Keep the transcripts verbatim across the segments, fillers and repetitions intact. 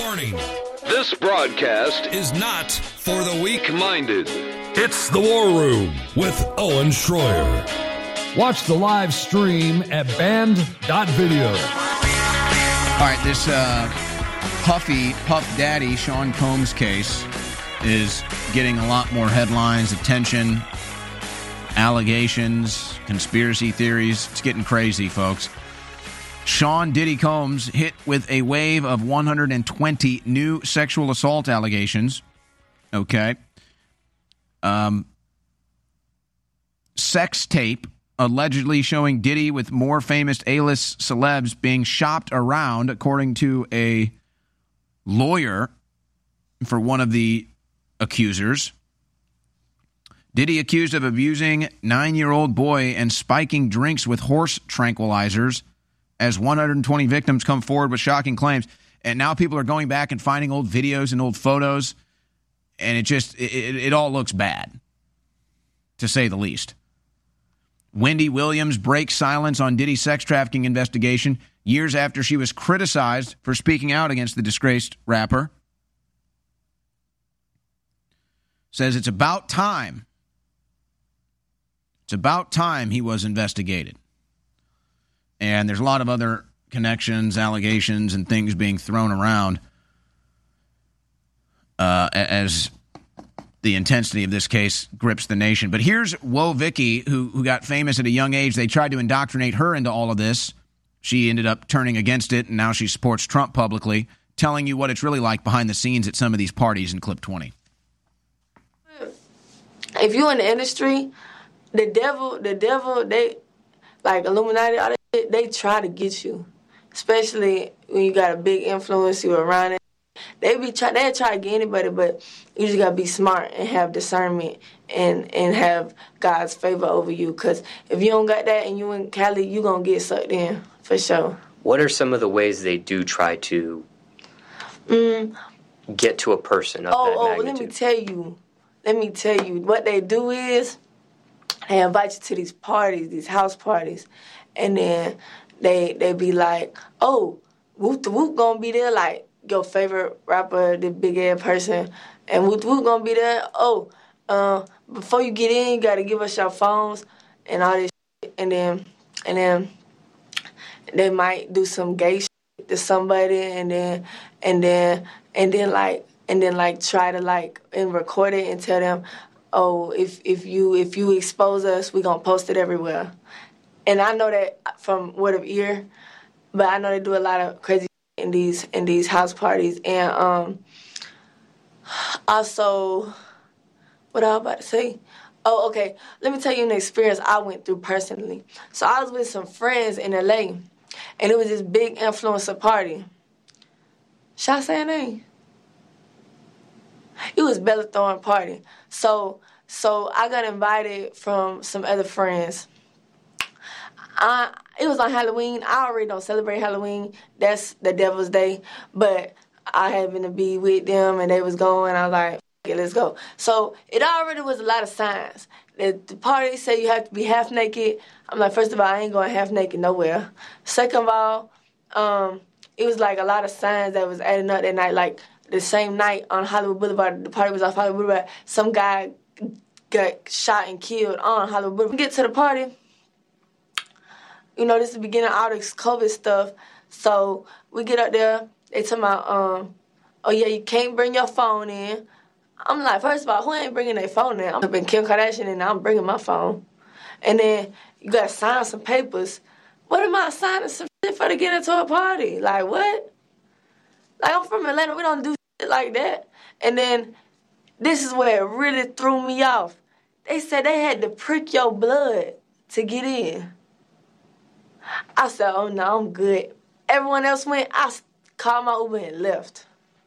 Warning. This broadcast is not for the weak-minded. It's The War Room with Owen Schroyer. Watch the live stream at band dot video. All right, this uh, Puffy, Puff Daddy, Sean Combs case is getting a lot more headlines, attention, allegations, conspiracy theories. It's getting crazy, folks. Sean Diddy Combs hit with a wave of one hundred twenty new sexual assault allegations. Okay. Um, sex tape allegedly showing Diddy with more famous A-list celebs being shopped around, according to a lawyer for one of the accusers. Diddy accused of abusing nine-year-old boy and spiking drinks with horse tranquilizers as one hundred twenty victims come forward with shocking claims. And now people are going back and finding old videos and old photos, and it just, it, it, it all looks bad, to say the least. Wendy Williams breaks silence on Diddy's sex trafficking investigation years after she was criticized for speaking out against the disgraced rapper. Says it's about time. It's about time he was investigated. And there's a lot of other connections, allegations, and things being thrown around uh, as the intensity of this case grips the nation. But here's Woah Vicky, who, who got famous at a young age. They tried to indoctrinate her into all of this. She ended up turning against it, and now she supports Trump publicly, telling you what it's really like behind the scenes at some of these parties in clip twenty. If you're in the industry, the devil, the devil, they, like Illuminati, all that shit, they try to get you. Especially when you got a big influence, you around it. They be try, they try to get anybody, but you just gotta be smart and have discernment and, and have God's favor over you. Cause if you don't got that and you in Cali, you gonna get sucked in for sure. What are some of the ways they do try to mm. get to a person of oh, that oh, magnitude? let me tell you. Let me tell you. What they do is they invite you to these parties, these house parties, and then they they be like, oh, Whoop the Whoop gonna be there, like your favorite rapper, the big ass person, and Whoop the Whoop gonna be there. Oh, uh, before you get in, you gotta give us your phones and all this shit. And then and then they might do some gay shit to somebody, and then and then and then like and then like try to like and record it and tell them, oh, if if you if you expose us, we gonna post it everywhere. And I know that from word of ear, but I know they do a lot of crazy in these in these house parties. And um, also, what I was about to say? Oh, okay. Let me tell you an experience I went through personally. So I was with some friends in L A, and it was this big influencer party. Should I say her name? It was Bella Thorne party. So so I got invited from some other friends. I, it was on Halloween. I already don't celebrate Halloween. That's the devil's day. But I happened to be with them, and they was going. I was like, okay, let's go. So it already was a lot of signs. The, the party said you have to be half naked. I'm like, first of all, I ain't going half naked nowhere. Second of all, um, it was like a lot of signs that was adding up that night. Like the same night on Hollywood Boulevard, the party was off Hollywood Boulevard. Some guy got shot and killed on Hollywood Boulevard. We get to the party. You know, this is the beginning of all this COVID stuff. So we get up there. They tell me, um, oh, yeah, you can't bring your phone in. I'm like, first of all, who ain't bringing their phone in? I'm up in Kim Kardashian, and I'm bringing my phone. And then you got to sign some papers. What am I signing some shit for to get into a party? Like, what? Like, I'm from Atlanta. We don't do shit like that. And then this is where it really threw me off. They said they had to prick your blood to get in. I said, oh, no, I'm good. Everyone else went. I called my Uber and left.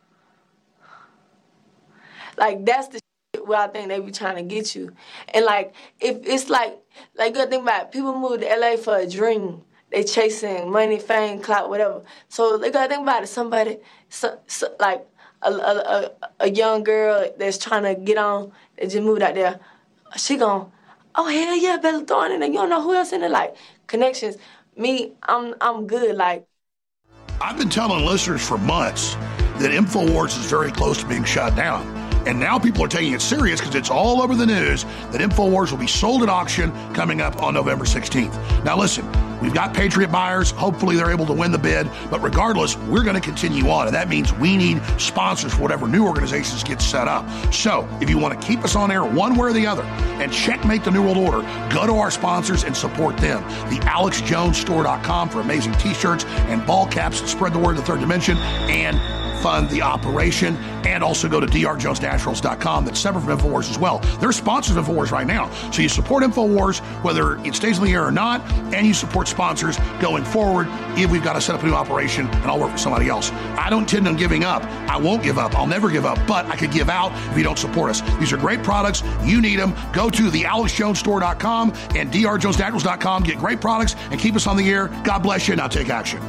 Like, that's the shit where I think they be trying to get you. And, like, if it's like, like, you gotta think about it. People move to L A for a dream. They chasing money, fame, clout, whatever. So they gotta think about it. Somebody, so, so, like, a, a, a, a young girl that's trying to get on, that just moved out there, she gon', oh, hell yeah, Bella Thorne in there. You don't know who else in there. Like, connections. Me, I'm I'm good. Like, I've been telling listeners for months that InfoWars is very close to being shut down. And now people are taking it serious because it's all over the news that InfoWars will be sold at auction coming up on November sixteenth. Now listen, we've got Patriot buyers. Hopefully they're able to win the bid. But regardless, we're going to continue on. And that means we need sponsors for whatever new organizations get set up. So if you want to keep us on air one way or the other and checkmate the New World Order, go to our sponsors and support them. The alex jones store dot com for amazing t-shirts and ball caps that spread the word in the third dimension and fund the operation, and also go to d r jones naturals dot com. That's separate from InfoWars as well. They're sponsors of InfoWars right now. So you support InfoWars, whether it stays in the air or not, and you support sponsors going forward if we've got to set up a new operation and I'll work for somebody else. I don't intend on giving up. I won't give up. I'll never give up, but I could give out if you don't support us. These are great products. You need them. Go to the alex jones store dot com and d r jones naturals dot com. Get great products and keep us on the air. God bless you. Now take action.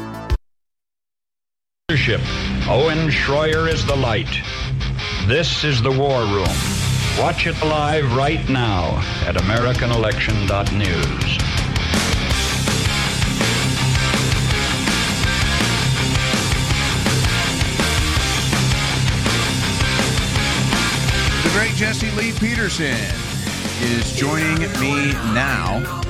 Leadership. Owen Schroyer is the light. This is the War Room. Watch it live right now at american election dot news. The great Jesse Lee Peterson is joining me now.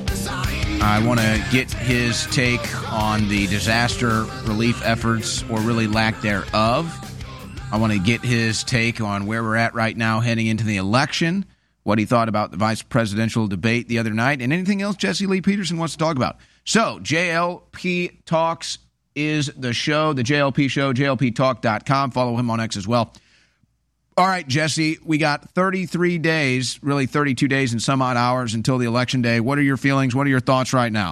I want to get his take on the disaster relief efforts, or really lack thereof. I want to get his take on where we're at right now heading into the election, what he thought about the vice presidential debate the other night, and anything else Jesse Lee Peterson wants to talk about. So, J L P Talks is the show, the J L P show, j l p talk dot com. Follow him on X as well. All right, Jesse, we got thirty-three days, really thirty-two days and some odd hours until the election day. What are your feelings? What are your thoughts right now?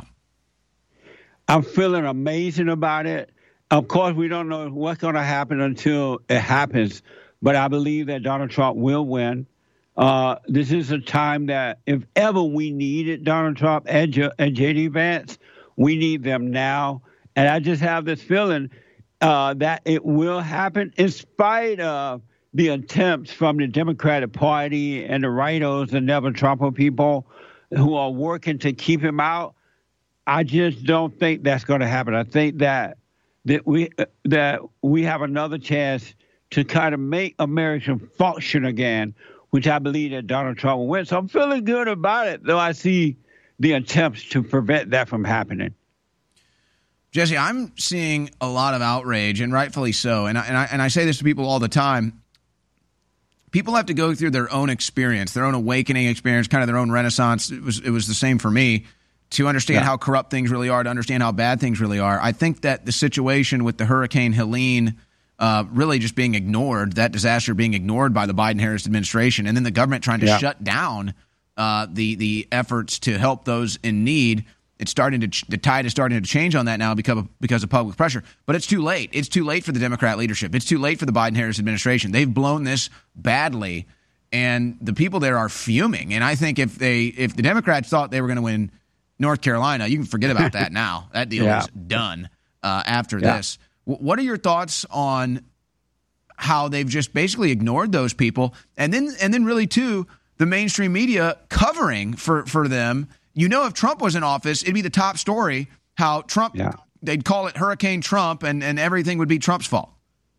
I'm feeling amazing about it. Of course, we don't know what's going to happen until it happens, but I believe that Donald Trump will win. Uh, this is a time that if ever we needed Donald Trump and, J- and J D Vance, we need them now. And I just have this feeling uh, that it will happen in spite of the attempts from the Democratic Party and the Rightos and Never Trumper people who are working to keep him out. I just don't think that's going to happen. I think that that we uh, that we have another chance to kind of make America function again, which I believe that Donald Trump will win. So I'm feeling good about it, though I see the attempts to prevent that from happening. Jesse, I'm seeing a lot of outrage, and rightfully so. And I, and I, and I say this to people all the time. People have to go through their own experience, their own awakening experience, kind of their own renaissance. It was it was the same for me, to understand yeah. how corrupt things really are, to understand how bad things really are. I think that the situation with the Hurricane Helene uh, really just being ignored, that disaster being ignored by the Biden-Harris administration, and then the government trying to yeah. shut down uh, the the efforts to help those in need. It's starting to the tide is starting to change on that now because of, because of public pressure. But it's too late. It's too late for the Democrat leadership. It's too late for the Biden-Harris administration. They've blown this badly, and the people there are fuming. And I think if they if the Democrats thought they were going to win North Carolina, you can forget about that now. That deal yeah. is done uh, after yeah. this. W- what are your thoughts on how they've just basically ignored those people, and then and then really too the mainstream media covering for for them? You know, if Trump was in office, it'd be the top story, how Trump, yeah. they'd call it Hurricane Trump, and, and everything would be Trump's fault.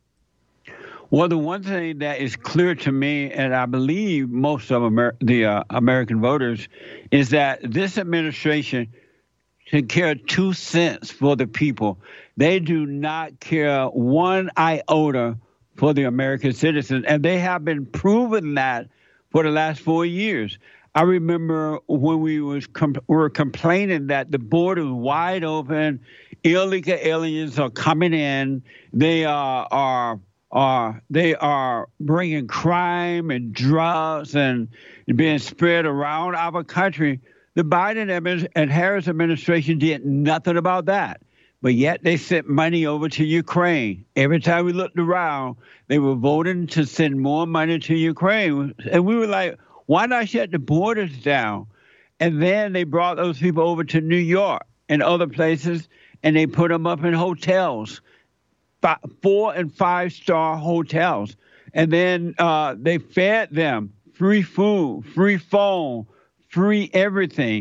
Well, the one thing that is clear to me, and I believe most of Amer- the uh, American voters, is that this administration should care two cents for the people. They do not care one iota for the American citizens, and they have been proving that for the last four years. I remember when we was com- were complaining that the border was wide open, illegal aliens are coming in, they are are are they are bringing crime and drugs and being spread around our country. The Biden and Harris administration did nothing about that, but yet they sent money over to Ukraine. Every time we looked around, they were voting to send more money to Ukraine, and we were like, why not shut the borders down? And then they brought those people over to New York and other places, and they put them up in hotels, five, four and five star hotels. And then uh, they fed them free food, free phone, free everything.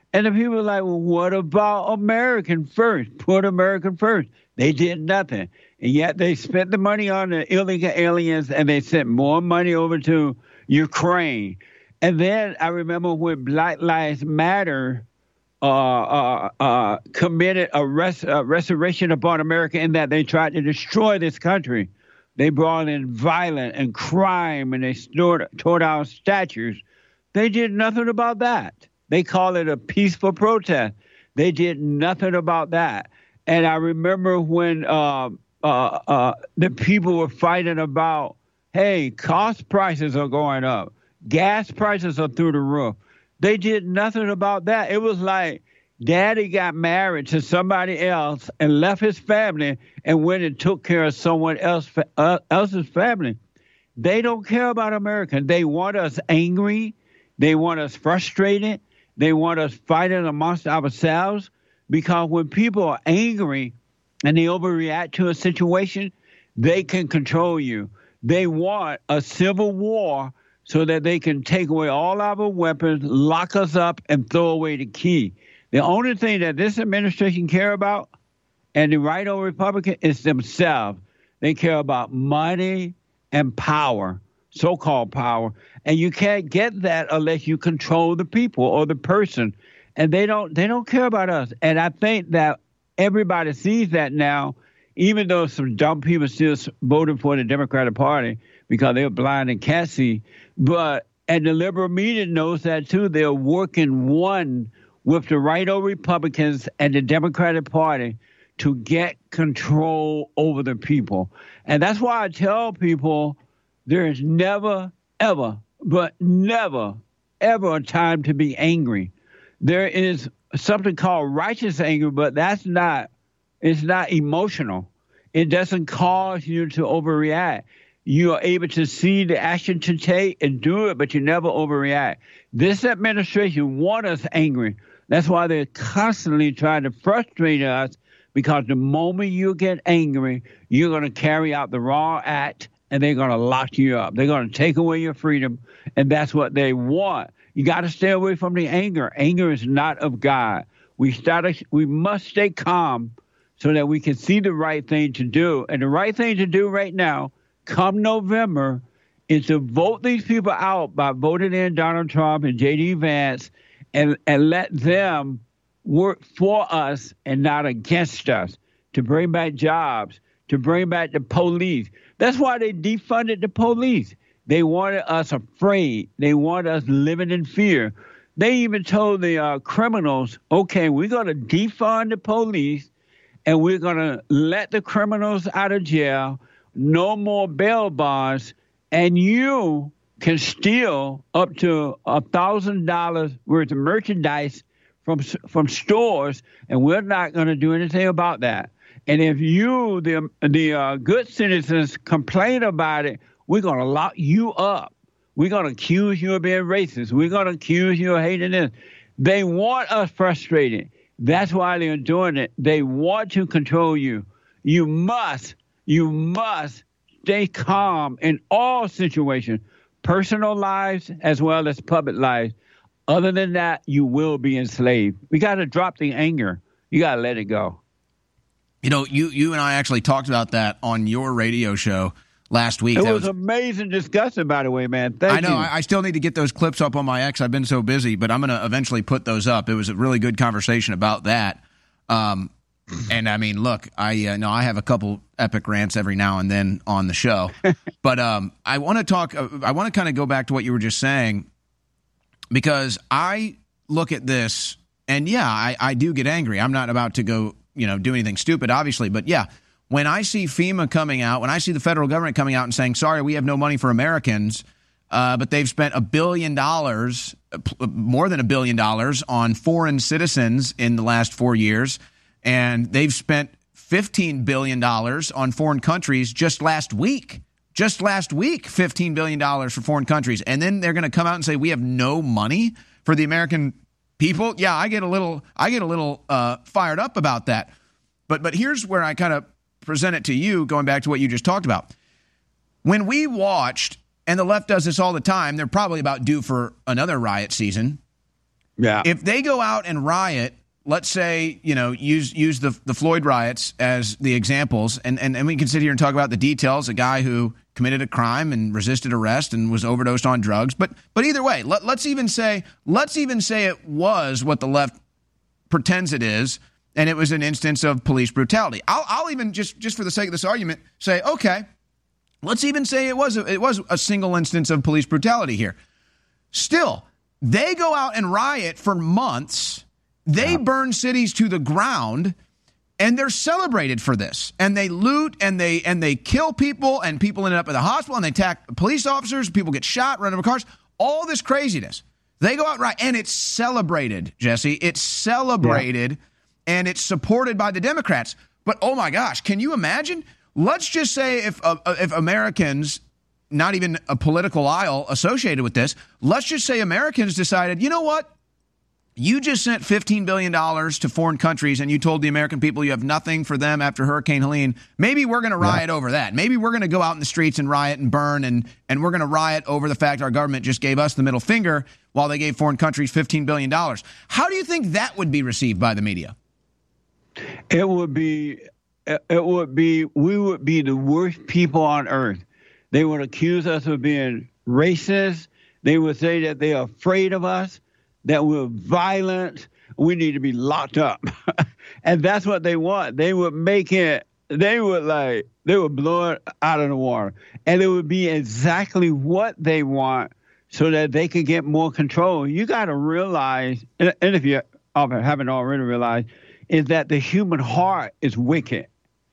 And the people were like, well, what about American first? Put American first. They did nothing. And yet they spent the money on the illegal aliens, and they sent more money over to Ukraine. And then I remember when Black Lives Matter uh, uh, uh, committed a, res- a restoration upon America in that they tried to destroy this country. They brought in violence and crime, and they tore, tore down statues. They did nothing about that. They call it a peaceful protest. They did nothing about that. And I remember when uh, uh, uh, the people were fighting about, hey, cost prices are going up. Gas prices are through the roof. They did nothing about that. It was like Daddy got married to somebody else and left his family and went and took care of someone else uh, else's family. They don't care about America. They want us angry. They want us frustrated. They want us fighting amongst ourselves, because when people are angry and they overreact to a situation, they can control you. They want a civil war so that they can take away all our weapons, lock us up, and throw away the key. The only thing that this administration care about, and the right-wing Republican, is themselves. They care about money and power, so-called power. And you can't get that unless you control the people or the person. And they don't they don't care about us. And I think that everybody sees that now, even though some dumb people still voting for the Democratic Party because they're blind and can't see. But, and the liberal media knows that too. They're working one with the right-wing Republicans and the Democratic Party to get control over the people. And that's why I tell people there is never, ever, but never, ever a time to be angry. There is something called righteous anger, but that's not, it's not emotional. It doesn't cause you to overreact. You are able to see the action to take and do it, but you never overreact. This administration wants us angry. That's why they're constantly trying to frustrate us, because the moment you get angry, you're going to carry out the wrong act, and they're going to lock you up. They're going to take away your freedom, and that's what they want. You got to stay away from the anger. Anger is not of God. We start. We must stay calm so that we can see the right thing to do. And the right thing to do right now, come November, is to vote these people out by voting in Donald Trump and J D Vance, and, and let them work for us and not against us, to bring back jobs, to bring back the police. That's why they defunded the police. They wanted us afraid. They wanted us living in fear. They even told the uh, criminals, okay, we're going to defund the police, and we're going to let the criminals out of jail, no more bail bonds, and you can steal up to one thousand dollars worth of merchandise from from stores, and we're not going to do anything about that. And if you, the, the uh, good citizens, complain about it, we're going to lock you up. We're going to accuse you of being racist. We're going to accuse you of hating this. They want us frustrated. That's why they're doing it. They want to control you. You must, you must stay calm in all situations, personal lives as well as public lives. Other than that, you will be enslaved. We got to drop the anger. You got to let it go. You know, you, you and I actually talked about that on your radio show last week. It that was, was amazing discussion, by the way, man. Thank I know. you. I, I still need to get those clips up on my X. I've been so busy, but I'm going to eventually put those up. It was a really good conversation about that. Um, and I mean, look, I uh, know I have a couple epic rants every now and then on the show, but um, I want to talk. Uh, I want to kind of go back to what you were just saying, because I look at this, and yeah, I, I do get angry. I'm not about to go, you know, do anything stupid, obviously, but yeah. When I see FEMA coming out, when I see the federal government coming out and saying, sorry, we have no money for Americans, uh, but they've spent a billion dollars, more than a billion dollars on foreign citizens in the last four years, and they've spent fifteen billion dollars on foreign countries just last week. Just last week, fifteen billion dollars for foreign countries. And then they're going to come out and say, we have no money for the American people. Yeah, I get a little, I get a little uh, fired up about that. But but here's where I kind of present it to you, going back to what you just talked about. When we watched, and the left does this all the time, they're probably about due for another riot season. Yeah. If they go out and riot, let's say, you know, use use the the Floyd riots as the examples, and, and, and we can sit here and talk about the details, a guy who committed a crime and resisted arrest and was overdosed on drugs. But but either way, let, let's even say let's even say it was what the left pretends it is, and it was an instance of police brutality. I'll, I'll even, just, just for the sake of this argument, say, okay, let's even say it was a, it was a single instance of police brutality here. Still, they go out and riot for months. They yeah. burn cities to the ground, and they're celebrated for this. And they loot, and they and they kill people, and people end up at the hospital, and they attack police officers. People get shot, run over cars. All this craziness. They go out and riot, and it's celebrated, Jesse. It's celebrated, yeah. and it's supported by the Democrats. But, oh, my gosh, can you imagine? Let's just say if uh, if Americans, not even a political aisle associated with this, let's just say Americans decided, you know what? You just sent fifteen billion dollars to foreign countries, and you told the American people you have nothing for them after Hurricane Helene. Maybe we're going to riot yeah. over that. Maybe we're going to go out in the streets and riot and burn, and, and we're going to riot over the fact our government just gave us the middle finger while they gave foreign countries fifteen billion dollars. How do you think that would be received by the media? It would be, it would be, we would be the worst people on earth. They would accuse us of being racist. They would say that they are afraid of us, that we're violent, we need to be locked up. And that's what they want. They would make it, they would like, they would blow it out of the water. And it would be exactly what they want so that they could get more control. You got to realize, and if you haven't already realized, is that the human heart is wicked.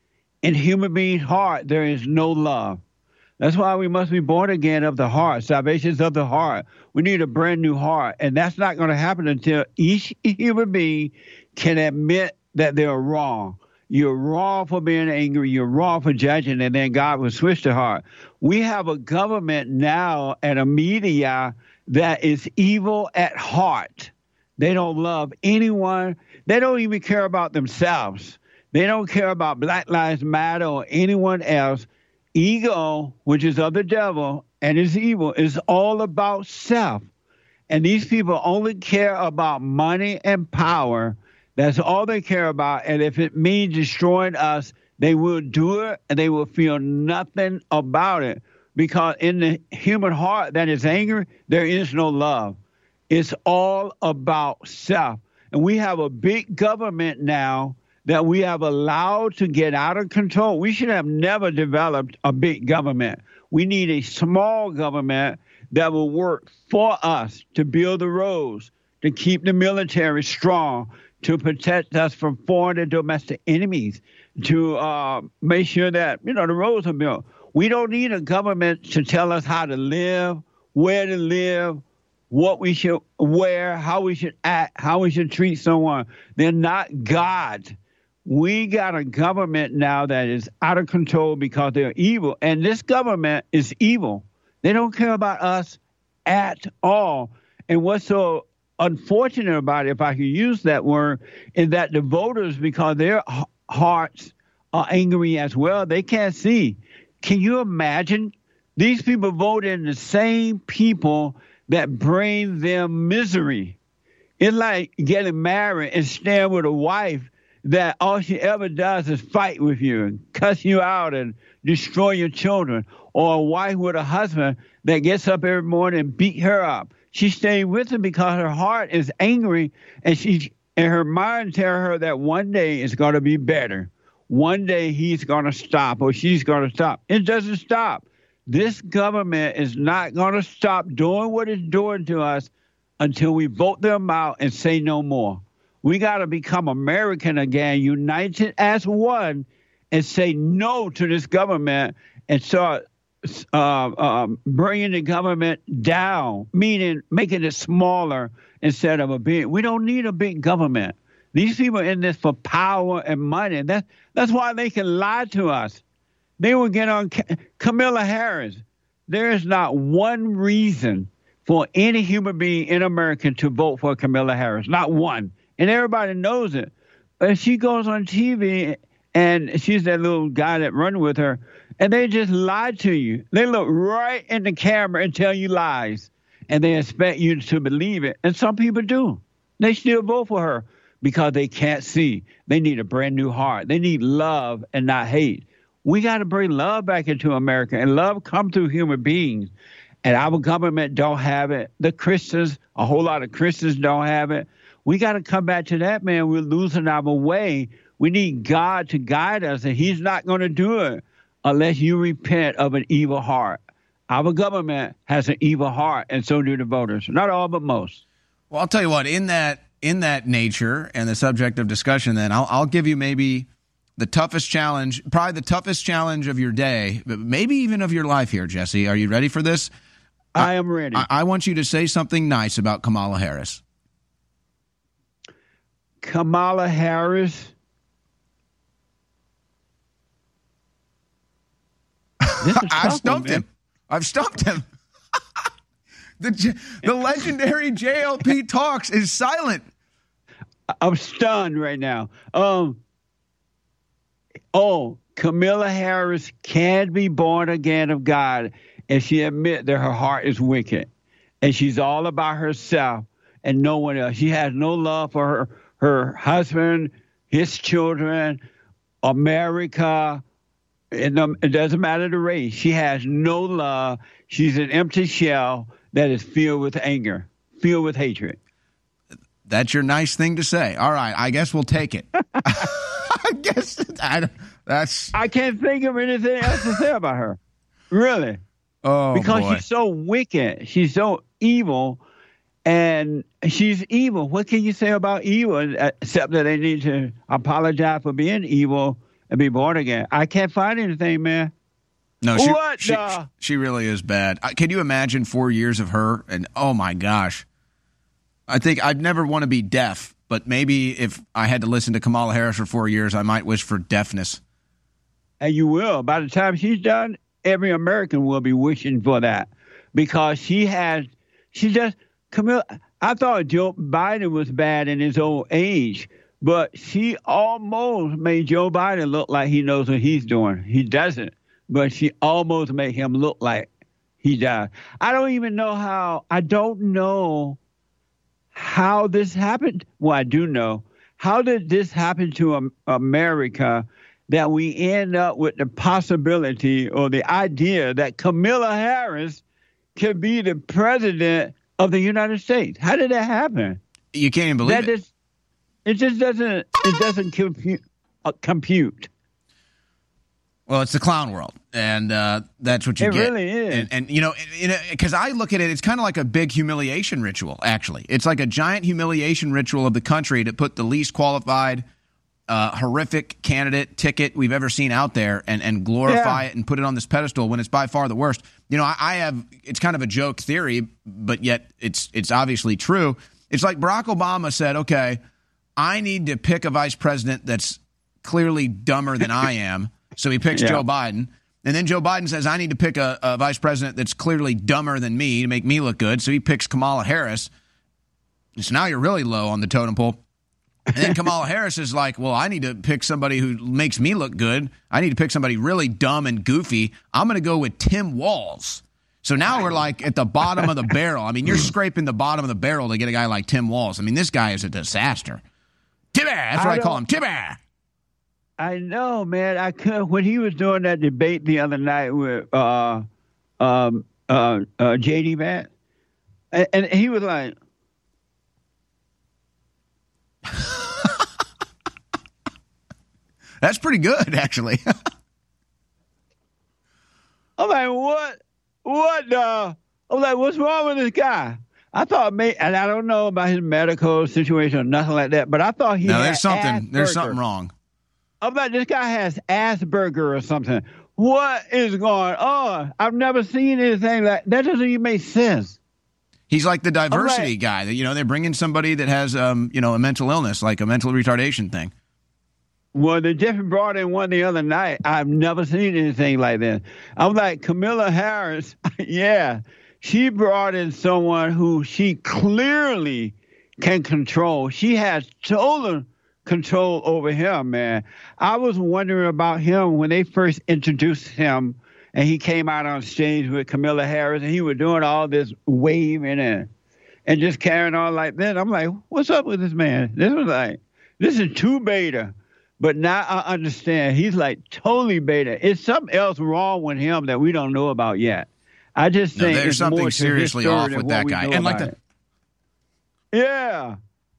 In human being's heart, there is no love. That's why we must be born again of the heart. Salvation is of the heart. We need a brand new heart. And that's not going to happen until each human being can admit that they're wrong. You're wrong for being angry. You're wrong for judging. And then God will switch the heart. We have a government now and a media that is evil at heart. They don't love anyone. They don't even care about themselves. They don't care about Black Lives Matter or anyone else. Ego, which is of the devil and is evil, is all about self. And these people only care about money and power. That's all they care about. And if it means destroying us, they will do it, and they will feel nothing about it. Because in the human heart that is angry, there is no love. It's all about self. And we have a big government now that we have allowed to get out of control. We should have never developed a big government. We need a small government that will work for us to build the roads, to keep the military strong, to protect us from foreign and domestic enemies, to uh, make sure that, you know, the roads are built. We don't need a government to tell us how to live, where to live, what we should wear, how we should act, how we should treat someone. They're not God. We got a government now that is out of control because they're evil. And this government is evil. They don't care about us at all. And what's so unfortunate about it, if I could use that word, is that the voters, because their hearts are angry as well, they can't see. Can you imagine? These people vote in the same people that bring them misery. It's like getting married and staying with a wife that all she ever does is fight with you and cuss you out and destroy your children, or a wife with a husband that gets up every morning and beat her up. She stays with him because her heart is angry, and she and her mind tells her that one day it's going to be better. One day he's going to stop, or she's going to stop. It doesn't stop. This government is not going to stop doing what it's doing to us until we vote them out and say no more. We got to become American again, united as one, and say no to this government and start uh, uh, bringing the government down, meaning making it smaller instead of a big. We don't need a big government. These people are in this for power and money. That, that's why they can lie to us. They will get on Kamala Harris. There is not one reason for any human being in America to vote for Kamala Harris. Not one. And everybody knows it. And she goes on T V, and she's that little guy that run with her, and they just lie to you. They look right in the camera and tell you lies, and they expect you to believe it. And some people do. They still vote for her because they can't see. They need a brand new heart. They need love and not hate. We got to bring love back into America, and love come through human beings. And our government don't have it. The Christians, a whole lot of Christians don't have it. We got to come back to that, man. We're losing our way. We need God to guide us, and he's not going to do it unless you repent of an evil heart. Our government has an evil heart, and so do the voters. Not all, but most. Well, I'll tell you what, in that in that nature and the subject of discussion, then, I'll, I'll give you maybe the toughest challenge, probably the toughest challenge of your day, but maybe even of your life here, Jesse. Are you ready for this? I, I am ready. I, I want you to say something nice about Kamala Harris. Kamala Harris. I've stumped him. I've stumped him. the the legendary J L P Talks is silent. I'm stunned right now. Um. Oh, Kamala Harris can be born again of God, and she admit that her heart is wicked, and she's all about herself and no one else. She has no love for her her husband, his children, America. It, it doesn't matter the race. She has no love. She's an empty shell that is filled with anger, filled with hatred. That's your nice thing to say. All right, I guess we'll take it. I guess I, that's. I can't think of anything else to say about her. Really. Oh, because boy. she's so wicked. She's so evil. And she's evil. What can you say about evil except that they need to apologize for being evil and be born again? I can't find anything, man. No, she, what she, the? she really is bad. Can you imagine four years of her? And oh my gosh, I think I'd never want to be deaf, but maybe if I had to listen to Kamala Harris for four years, I might wish for deafness. And you will. By the time she's done, every American will be wishing for that because she has, she just, Camilla, I thought Joe Biden was bad in his old age, but she almost made Joe Biden look like he knows what he's doing. He doesn't, but she almost made him look like he does. I don't even know how, I don't know how this happened. Well, I do know. How did this happen to um, America that we end up with the possibility or the idea that Kamala Harris can be the president of the United States? How did that happen? You can't even believe that it. Just, it just doesn't. It doesn't compute. Uh, compute. Well, it's the clown world, and uh, that's what you it get. It really is. And, and you know, because I look at it, it's kind of like a big humiliation ritual. Actually, it's like a giant humiliation ritual of the country to put the least qualified, uh, horrific candidate ticket we've ever seen out there, and and glorify yeah. it and put it on this pedestal when it's by far the worst. You know, I, I have, it's kind of a joke theory, but yet it's it's obviously true. It's like Barack Obama said, okay, I need to pick a vice president that's clearly dumber than I am. So he picks yeah. Joe Biden. And then Joe Biden says, I need to pick a, a vice president that's clearly dumber than me to make me look good. So he picks Kamala Harris. So now you're really low on the totem pole. And then Kamala Harris is like, well, I need to pick somebody who makes me look good. I need to pick somebody really dumb and goofy. I'm going to go with Tim Walz. So now we're like at the bottom of the barrel. I mean, you're scraping the bottom of the barrel to get a guy like Tim Walz. I mean, this guy is a disaster. Timmy, that's what I, I call him, Timmy. I know, man. I could when he was doing that debate the other night with uh, um, uh, uh, J D Vance, and, and he was like, "That's pretty good, actually." I'm like, "What? What the?" I'm like, "What's wrong with this guy?" I thought, may, and I don't know about his medical situation or nothing like that, but I thought he. No, had there's something. Asperger. There's something wrong. I'm like, this guy has Asperger or something. What is going on? I've never seen anything like that. Doesn't even make sense. He's like the diversity like, guy that, you know, they bring in somebody that has, um, you know, a mental illness, like a mental retardation thing. Well, they just brought in one the other night. I've never seen anything like that. I'm like, Kamala Harris, yeah, she brought in someone who she clearly can control. She has total control over him, man. I was wondering about him when they first introduced him and he came out on stage with Kamala Harris and he was doing all this waving and and just carrying on like that. I'm like, what's up with this man? This was like, this is too beta. But now I understand he's like totally beta. It's something else wrong with him that we don't know about yet. I just think no, there's it's something more seriously off with that guy. And like the yeah.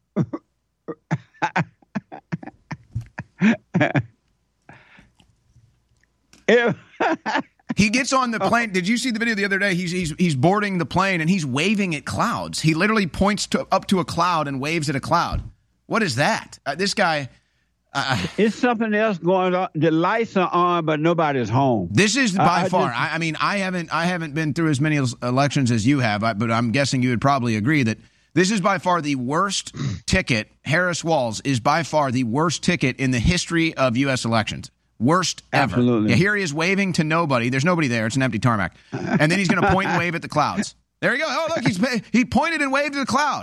He gets on the plane. Did you see the video the other day? He's he's he's boarding the plane and he's waving at clouds. He literally points to, up to a cloud and waves at a cloud. What is that? Uh, this guy. Uh, it's something else going on. The lights are on, but nobody's home. This is by I, I far. just, I, I mean, I haven't I haven't been through as many elections as you have, but I'm guessing you would probably agree that this is by far the worst ticket. Harris Walz is by far the worst ticket in the history of U S elections. Worst ever. Absolutely. Yeah, here he is waving to nobody. There's nobody there. It's an empty tarmac. And then he's going to point and wave at the clouds. There you go. Oh, look, he's he pointed and waved at the cloud.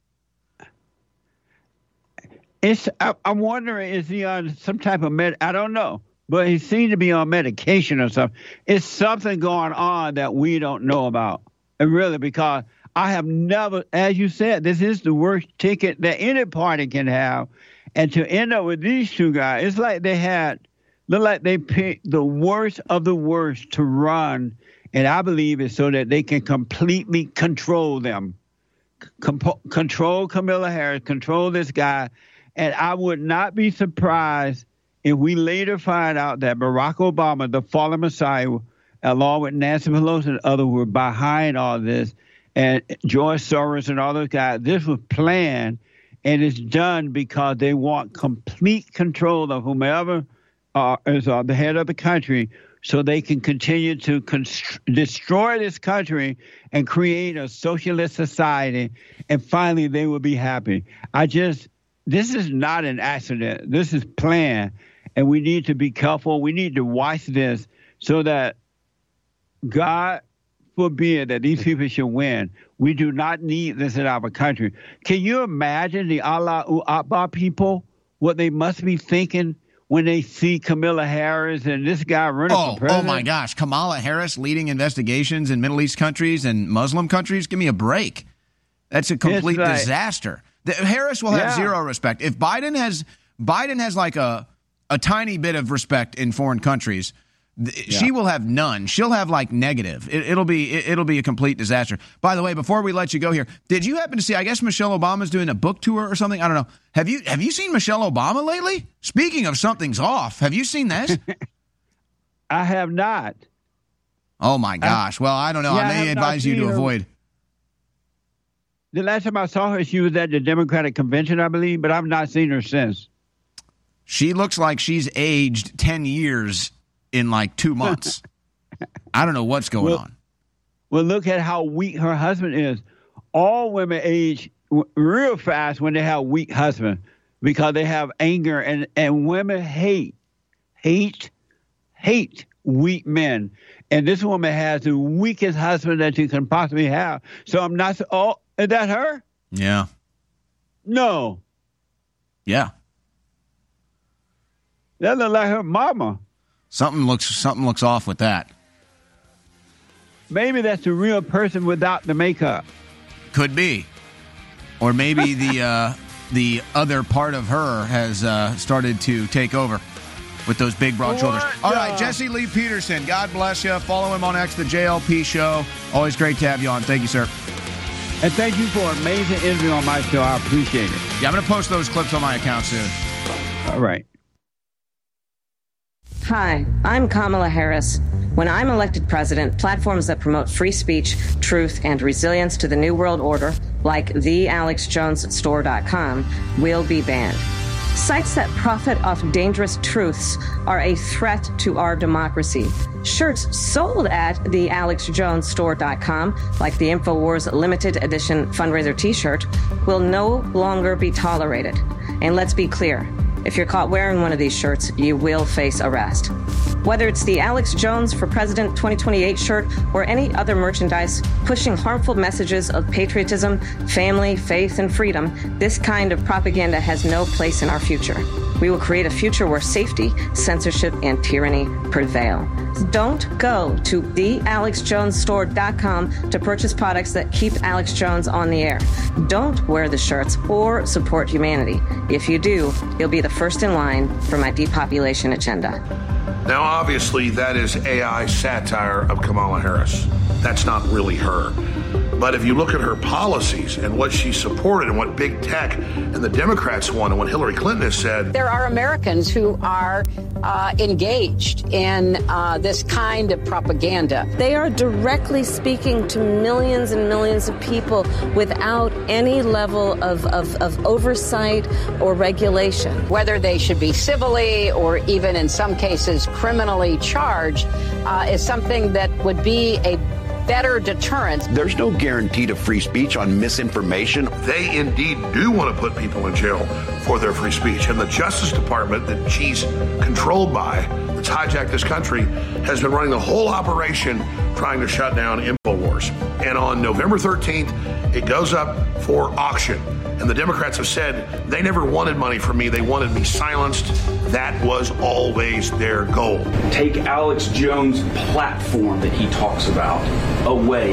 It's. I, I'm wondering, is he on some type of med? I don't know, but he seemed to be on medication or something. It's something going on that we don't know about, and really, because I have never, as you said, this is the worst ticket that any party can have, and to end up with these two guys, it's like they had, look like they picked the worst of the worst to run, and I believe it's so that they can completely control them, Com- control Kamala Harris, control this guy. And I would not be surprised if we later find out that Barack Obama, the fallen Messiah, along with Nancy Pelosi and others, were behind all this. And George Soros and all those guys, this was planned, and it's done because they want complete control of whomever uh, is uh, the head of the country, so they can continue to const- destroy this country and create a socialist society, and finally they will be happy. I just... This is not an accident. This is planned, and we need to be careful. We need to watch this so that, God forbid, that these people should win. We do not need this in our country. Can you imagine the Allah Akbar people, what they must be thinking when they see Kamala Harris and this guy running oh, for president? Oh, my gosh. Kamala Harris leading investigations in Middle East countries and Muslim countries? Give me a break. That's a complete like, disaster. The, Harris will have yeah. zero respect. If Biden has Biden has like a a tiny bit of respect in foreign countries, th- yeah. she will have none. She'll have like negative. It, it'll be it, it'll be a complete disaster. By the way, before we let you go here, did you happen to see? I guess Michelle Obama's doing a book tour or something. I don't know. Have you have you seen Michelle Obama lately? Speaking of something's off, have you seen this? I have not. Oh my gosh! Well, I don't know. Yeah, I may I advise you to her. avoid. The last time I saw her, she was at the Democratic convention, I believe, but I've not seen her since. She looks like she's aged ten years in like two months. I don't know what's going well, on. Well, look at how weak her husband is. All women age w- real fast when they have a weak husband because they have anger, and, and women hate, hate, hate weak men. And this woman has the weakest husband that you can possibly have. So I'm not, oh, is that her? Yeah. No. Yeah. That look like her mama. Something looks something looks off with that. Maybe that's the real person without the makeup. Could be. Or maybe the uh, the other part of her has uh, started to take over with those big, broad what shoulders. All the? right, Jesse Lee Peterson, God bless you. Follow him on X, the J L P Show. Always great to have you on. Thank you, sir. And thank you for an amazing interview on my show. I appreciate it. Yeah, I'm going to post those clips on my account soon. All right. Hi, I'm Kamala Harris. When I'm elected president, platforms that promote free speech, truth, and resilience to the New World Order, like the alex jones store dot com, will be banned. Sites that profit off dangerous truths are a threat to our democracy. Shirts sold at the alex jones store dot com, like the InfoWars limited edition fundraiser t-shirt, will no longer be tolerated. And let's be clear, if you're caught wearing one of these shirts, you will face arrest. Whether it's the Alex Jones for President twenty twenty-eight shirt or any other merchandise pushing harmful messages of patriotism, family, faith, and freedom, this kind of propaganda has no place in our future. We will create a future where safety, censorship, and tyranny prevail. Don't go to the alex jones store dot com to purchase products that keep Alex Jones on the air. Don't wear the shirts or support humanity. If you do, you'll be the first in line for my depopulation agenda. Now, obviously, that is A I satire of Kamala Harris. That's not really her. But if you look at her policies and what she supported and what big tech and the Democrats want and what Hillary Clinton has said. There are Americans who are uh, engaged in uh, this kind of propaganda. They are directly speaking to millions and millions of people without any level of, of, of oversight or regulation. Whether they should be civilly or even in some cases criminally charged uh, is something that would be a better deterrent. There's no guarantee to free speech on misinformation. They indeed do want to put people in jail for their free speech. And the Justice Department that she's controlled by, that's hijacked this country, has been running the whole operation trying to shut down InfoWars. And on November thirteenth, it goes up for auction. And the Democrats have said they never wanted money from me. They wanted me silenced. That was always their goal. Take Alex Jones' platform that he talks about away.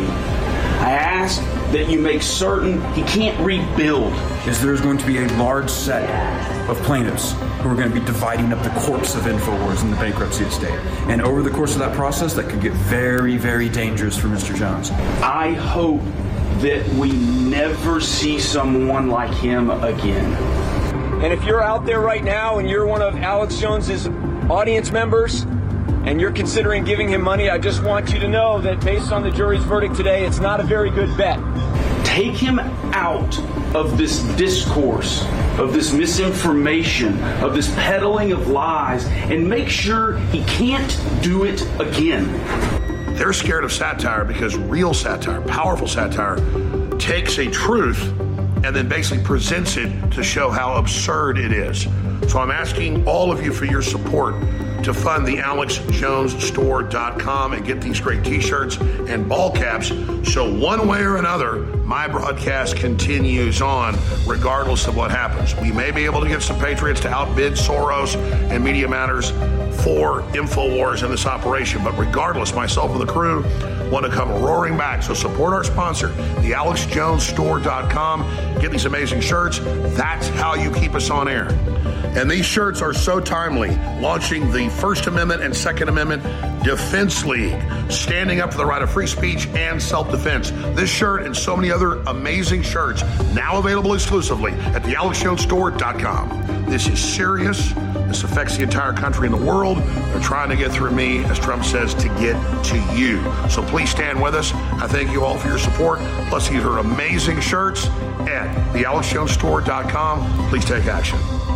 I ask that you make certain he can't rebuild. Is there's going to be a large set of plaintiffs who are going to be dividing up the corpse of InfoWars in the bankruptcy estate. And over the course of that process, that could get very, very dangerous for Mister Jones. I hope that we never see someone like him again. And if you're out there right now and you're one of Alex Jones's audience members and you're considering giving him money, I just want you to know that based on the jury's verdict today, it's not a very good bet. Take him out of this discourse, of this misinformation, of this peddling of lies, and make sure he can't do it again. They're scared of satire because real satire, powerful satire, takes a truth and then basically presents it to show how absurd it is. So I'm asking all of you for your support to fund the alex jones store dot com and get these great t-shirts and ball caps so one way or another my broadcast continues on regardless of what happens. We may be able to get some patriots to outbid Soros and Media Matters for InfoWars in this operation, but regardless, myself and the crew want to come roaring back. So support our sponsor, the alex jones store dot com. Get these amazing shirts. That's how you keep us on air. And these shirts are so timely, launching the First Amendment and Second Amendment Defense League, standing up for the right of free speech and self-defense. This shirt and so many other amazing shirts now available exclusively at the alex jones store dot com. This is serious. This affects the entire country and the world. They're trying to get through me, as Trump says, to get to you. So please stand with us. I thank you all for your support. Plus, these are amazing shirts at the alex jones store dot com. Please take action.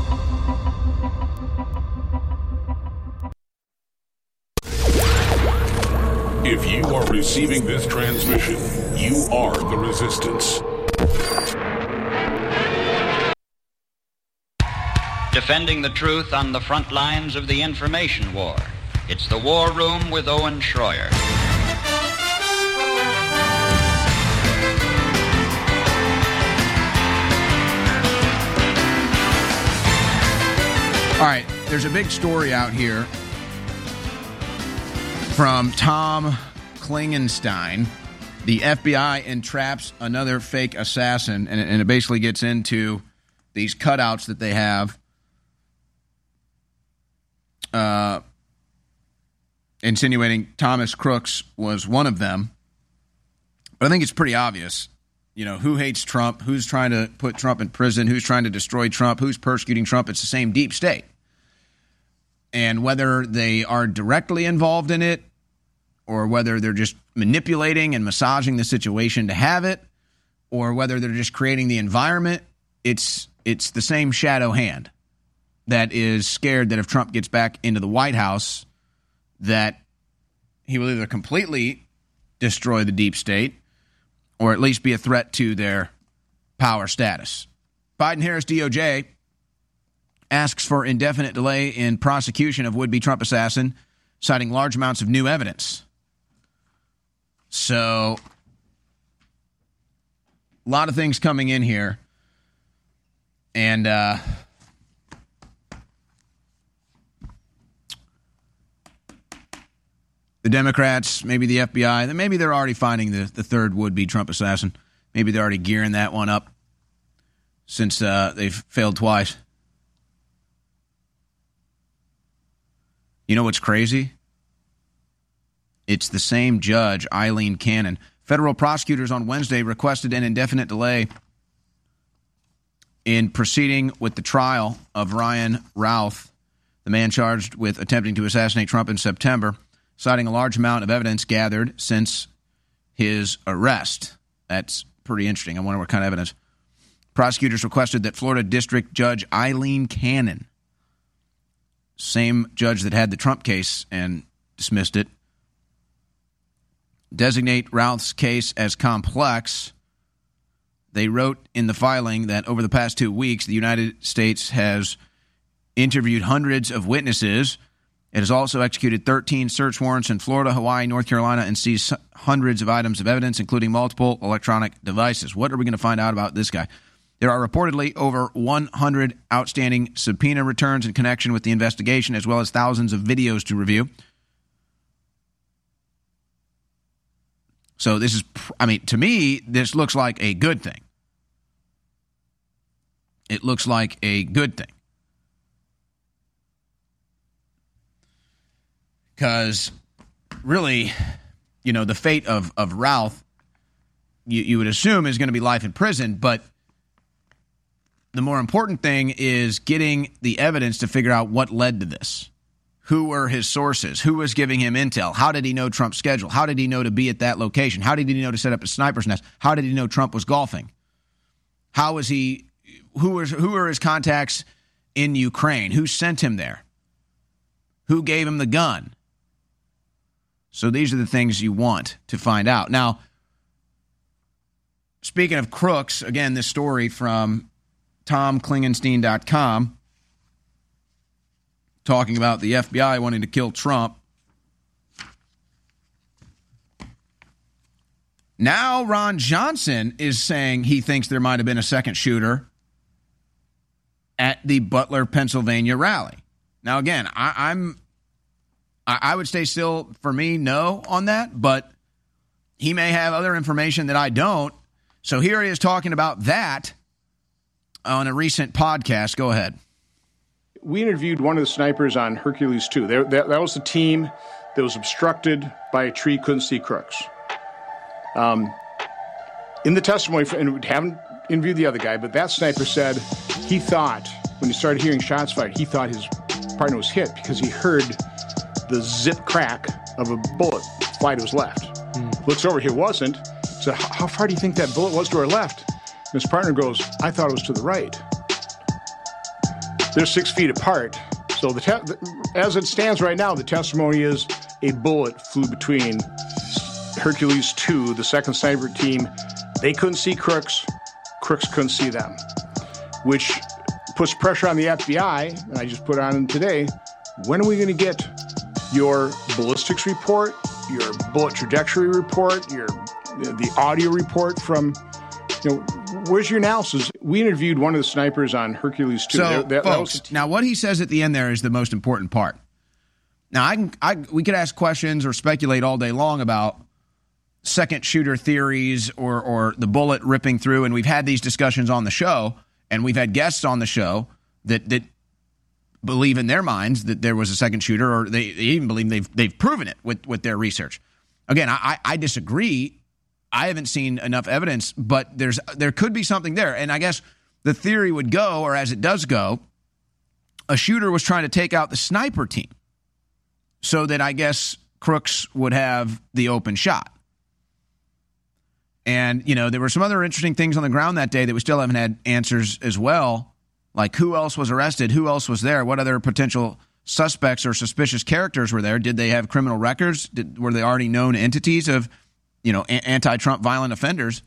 If you are receiving this transmission, you are the resistance. Defending the truth on the front lines of the information war. It's the War Room with Owen Schroyer. All right, there's a big story out here from Tom Klingenstein. The F B I entraps another fake assassin, and it, and it basically gets into these cutouts that they have uh, insinuating Thomas Crooks was one of them. But I think it's pretty obvious, you know, who hates Trump, who's trying to put Trump in prison, who's trying to destroy Trump, who's persecuting Trump. It's the same deep state. And whether they are directly involved in it or whether they're just manipulating and massaging the situation to have it, or whether they're just creating the environment, it's it's the same shadow hand that is scared that if Trump gets back into the White House, that he will either completely destroy the deep state or at least be a threat to their power status. Biden-Harris D O J asks for indefinite delay in prosecution of would-be Trump assassin, citing large amounts of new evidence. So, a lot of things coming in here. And uh, the Democrats, maybe the F B I, then maybe they're already finding the, the third would-be Trump assassin. Maybe they're already gearing that one up since uh, they've failed twice. You know what's crazy? It's the same judge, Eileen Cannon. Federal prosecutors on Wednesday requested an indefinite delay in proceeding with the trial of Ryan Routh, the man charged with attempting to assassinate Trump in September, citing a large amount of evidence gathered since his arrest. That's pretty interesting. I wonder what kind of evidence. Prosecutors requested that Florida District Judge Eileen Cannon, same judge that had the Trump case and dismissed it, designate Routh's case as complex. They wrote in the filing that over the past two weeks, the United States has interviewed hundreds of witnesses. It has also executed thirteen search warrants in Florida, Hawaii, North Carolina, and seized hundreds of items of evidence, including multiple electronic devices. What are we going to find out about this guy? There are reportedly over one hundred outstanding subpoena returns in connection with the investigation, as well as thousands of videos to review. So this is, I mean, to me, this looks like a good thing. It looks like a good thing. Because really, you know, the fate of, of Routh, you, you would assume is going to be life in prison, but the more important thing is getting the evidence to figure out what led to this. Who were his sources? Who was giving him intel? How did he know Trump's schedule? How did he know to be at that location? How did he know to set up a sniper's nest? How did he know Trump was golfing? How was he, who was, who were his contacts in Ukraine? Who sent him there? Who gave him the gun? So these are the things you want to find out. Now, speaking of crooks, again, this story from Tom Klingenstein dot com. Talking about the F B I wanting to kill Trump. Now Ron Johnson is saying he thinks there might have been a second shooter at the Butler, Pennsylvania rally. Now, again, I, I'm I, I would stay still for me, no, on that, but he may have other information that I don't. So here he is talking about that on a recent podcast. Go ahead. We interviewed one of the snipers on Hercules two. That, that, that was the team that was obstructed by a tree, couldn't see crooks. Um, in the testimony, and we haven't interviewed the other guy, but that sniper said he thought, when he started hearing shots fired, he thought his partner was hit because he heard the zip crack of a bullet fly to his left. Mm. Looks over, he wasn't. Said, how far do you think that bullet was to our left? And his partner goes, I thought it was to the right. They're six feet apart. So the te- as it stands right now, the testimony is a bullet flew between Hercules two, the second sniper team. They couldn't see crooks. Crooks couldn't see them, which puts pressure on the F B I. And I just put on today, when are we going to get your ballistics report, your bullet trajectory report, your the audio report from, you know, where's your analysis? We interviewed one of the snipers on Hercules two. So, that, that, folks, that was now what he says at the end there is the most important part. Now, I can, I, we could ask questions or speculate all day long about second shooter theories or, or the bullet ripping through, and we've had these discussions on the show, and we've had guests on the show that that believe in their minds that there was a second shooter, or they, they even believe they've they've proven it with, with their research. Again, I, I disagree. I haven't seen enough evidence, but there's there could be something there. And I guess the theory would go, or as it does go, a shooter was trying to take out the sniper team so that I guess crooks would have the open shot. And, you know, there were some other interesting things on the ground that day that we still haven't had answers as well, like who else was arrested, who else was there, what other potential suspects or suspicious characters were there. Did they have criminal records? Did, were they already known entities of, you know, anti-Trump violent offenders?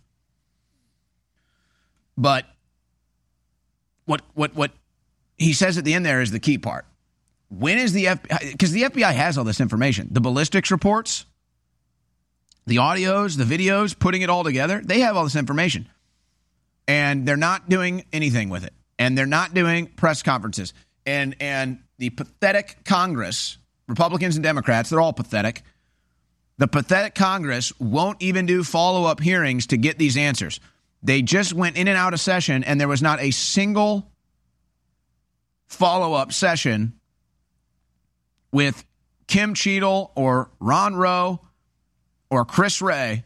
But what what what he says at the end there is the key part. When is the F B I, because the F B I has all this information, the ballistics reports, the audios, the videos, putting it all together, they have all this information. And they're not doing anything with it. And they're not doing press conferences. And and the pathetic Congress, Republicans and Democrats, they're all pathetic, The pathetic Congress won't even do follow-up hearings to get these answers. They just went in and out of session, and there was not a single follow-up session with Kim Cheadle or Ron Rowe or Chris Wray.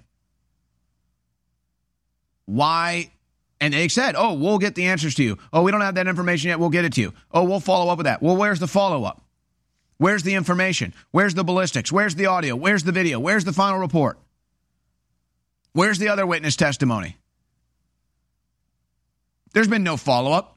Why? And they said, oh, we'll get the answers to you. Oh, we don't have that information yet. We'll get it to you. Oh, we'll follow up with that. Well, where's the follow-up? Where's the information? Where's the ballistics? Where's the audio? Where's the video? Where's the final report? Where's the other witness testimony? There's been no follow-up.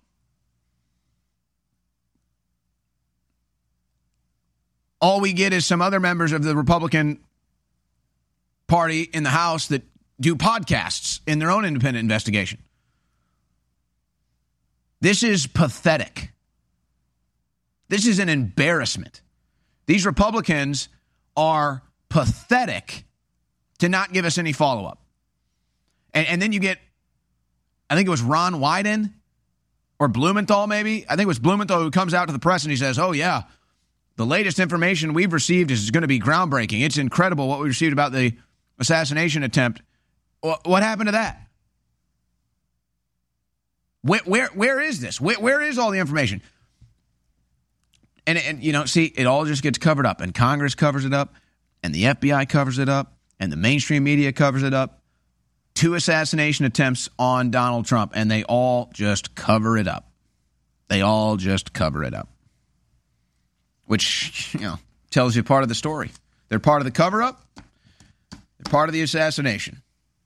All we get is some other members of the Republican Party in the House that do podcasts in their own independent investigation. This is pathetic. This is an embarrassment. These Republicans are pathetic to not give us any follow-up. And, and then you get, I think it was Ron Wyden or Blumenthal maybe. I think it was Blumenthal who comes out to the press and he says, oh, yeah, the latest information we've received is going to be groundbreaking. It's incredible what we received about the assassination attempt. What happened to that? Where, where, where is this? Where, where is all the information? And, and, you know, see, it all just gets covered up. And Congress covers it up. And the F B I covers it up. And the mainstream media covers it up. Two assassination attempts on Donald Trump. And they all just cover it up. They all just cover it up. Which, you know, tells you part of the story. They're part of the cover-up. They're part of the assassination.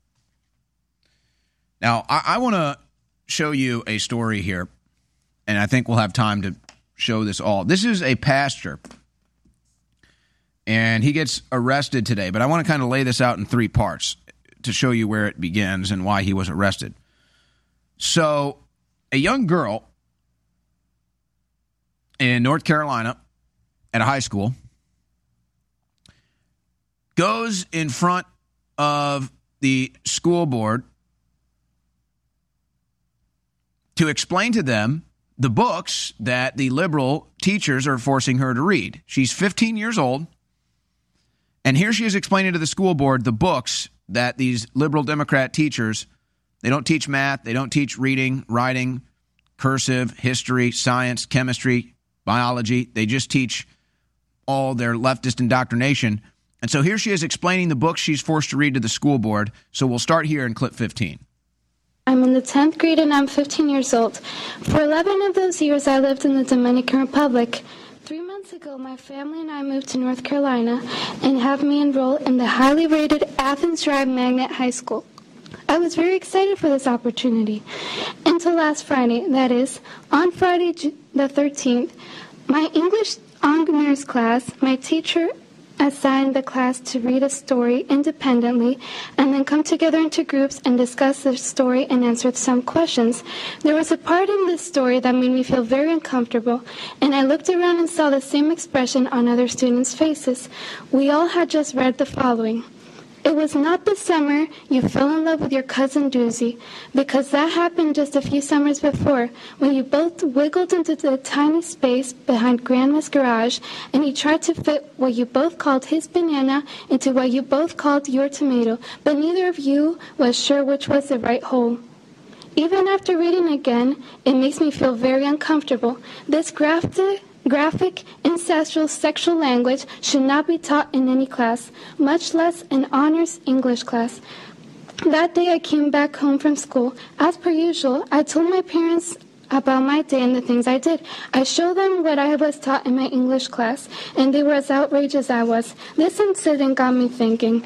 Now, I, I want to show you a story here, and I think we'll have time to show this all. This is a pastor, and he gets arrested today, but I want to kind of lay this out in three parts to show you where it begins and why he was arrested. So, a young girl in North Carolina at a high school goes in front of the school board to explain to them the books that the liberal teachers are forcing her to read. She's fifteen years old, and here she is explaining to the school board the books that these liberal Democrat teachers, they don't teach math, they don't teach reading, writing, cursive, history, science, chemistry, biology. They just teach all their leftist indoctrination. And so here she is explaining the books she's forced to read to the school board. So we'll start here in clip fifteen. I'm in the tenth grade and I'm fifteen years old. For eleven of those years, I lived in the Dominican Republic. Three months ago, my family and I moved to North Carolina and have me enrolled in the highly rated Athens Drive Magnet High School. I was very excited for this opportunity. Until last Friday, that is, on Friday the thirteenth, my English honors class, my teacher assigned the class to read a story independently and then come together into groups and discuss the story and answer some questions. There was a part in this story that made me feel very uncomfortable, and I looked around and saw the same expression on other students' faces. We all had just read the following. It was not the summer you fell in love with your cousin Doozy, because that happened just a few summers before, when you both wiggled into the tiny space behind Grandma's garage, and he tried to fit what you both called his banana into what you both called your tomato, but neither of you was sure which was the right hole. Even after reading again, it makes me feel very uncomfortable. This graphic... Graphic, ancestral, sexual language should not be taught in any class, much less an honors English class. That day I came back home from school. As per usual, I told my parents about my day and the things I did. I showed them what I was taught in my English class, and they were as outraged as I was. This incident got me thinking.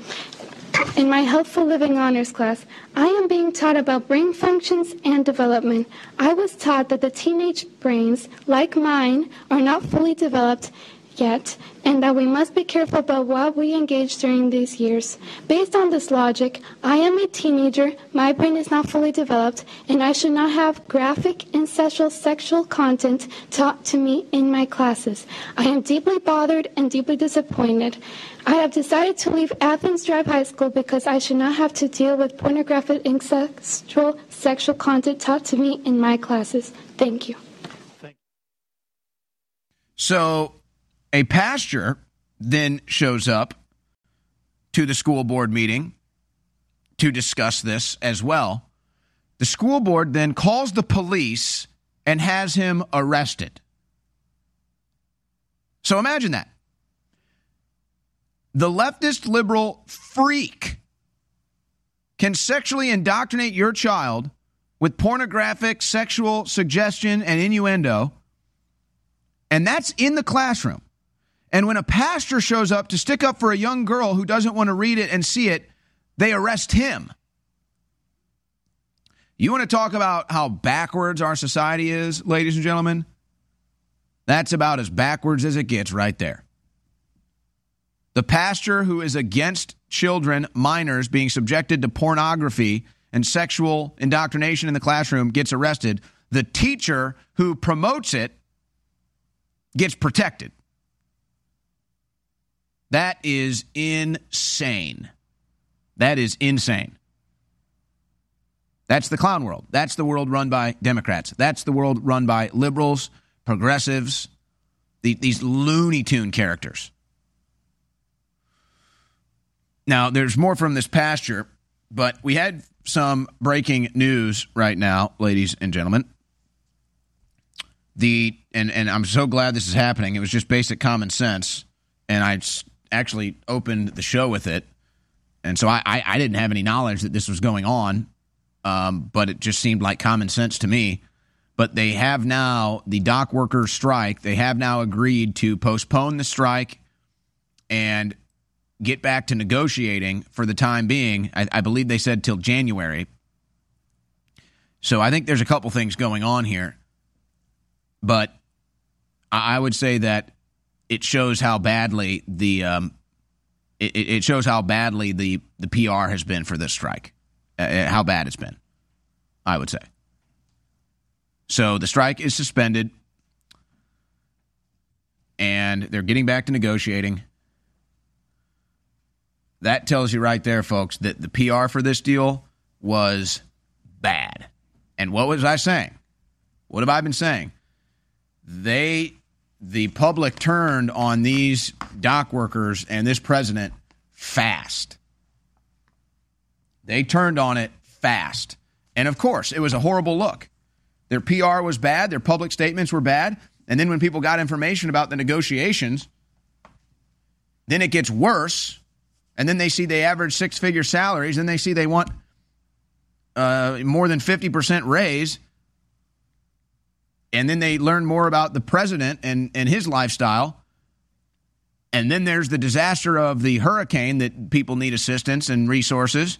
In my Healthful Living Honors class, I am being taught about brain functions and development. I was taught that the teenage brains, like mine, are not fully developed yet, and that we must be careful about what we engage during these years. Based on this logic, I am a teenager, my brain is not fully developed, and I should not have graphic, ancestral, sexual content taught to me in my classes. I am deeply bothered and deeply disappointed. I have decided to leave Athens Drive High School because I should not have to deal with pornographic, ancestral, sexual content taught to me in my classes. Thank you. So a pastor then shows up to the school board meeting to discuss this as well. The school board then calls the police and has him arrested. So imagine that. The leftist liberal freak can sexually indoctrinate your child with pornographic sexual suggestion and innuendo, and that's in the classroom. And when a pastor shows up to stick up for a young girl who doesn't want to read it and see it, they arrest him. You want to talk about how backwards our society is, ladies and gentlemen? That's about as backwards as it gets right there. The pastor who is against children, minors, being subjected to pornography and sexual indoctrination in the classroom gets arrested. The teacher who promotes it gets protected. That is insane. That is insane. That's the clown world. That's the world run by Democrats. That's the world run by liberals, progressives, the, these Looney Tune characters. Now, there's more from this pasture, but we had some breaking news right now, ladies and gentlemen. The and, and I'm so glad this is happening. It was just basic common sense, and I actually opened the show with it. And so I, I, I didn't have any knowledge that this was going on, um, but it just seemed like common sense to me. But they have now, the dock workers strike, they have now agreed to postpone the strike and get back to negotiating for the time being. I, I believe they said till January. So I think there's a couple things going on here. But I, I would say that it shows how badly the um, it, it shows how badly the, the P R has been for this strike. Uh, how bad it's been, I would say. So the strike is suspended, and they're getting back to negotiating. That tells you right there, folks, that the P R for this deal was bad. And what was I saying? What have I been saying? They, the public turned on these dock workers and this president fast. They turned on it fast. And of course, it was a horrible look. Their P R was bad. Their public statements were bad. And then when people got information about the negotiations, then it gets worse. And then they see they average six-figure salaries, and they see they want uh, more than fifty percent raise. And then they learn more about the president and, and his lifestyle. And then there's the disaster of the hurricane that people need assistance and resources.